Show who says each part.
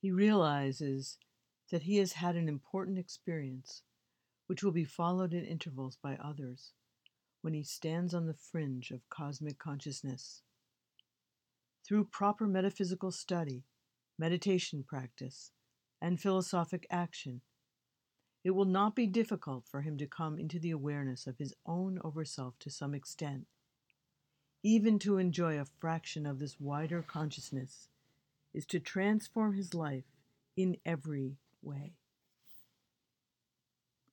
Speaker 1: He realizes that he has had an important experience, which will be followed in intervals by others, when he stands on the fringe of cosmic consciousness. Through proper metaphysical study, meditation practice, and philosophic action, it will not be difficult for him to come into the awareness of his own overself to some extent. Even to enjoy a fraction of this wider consciousness is to transform his life in every way.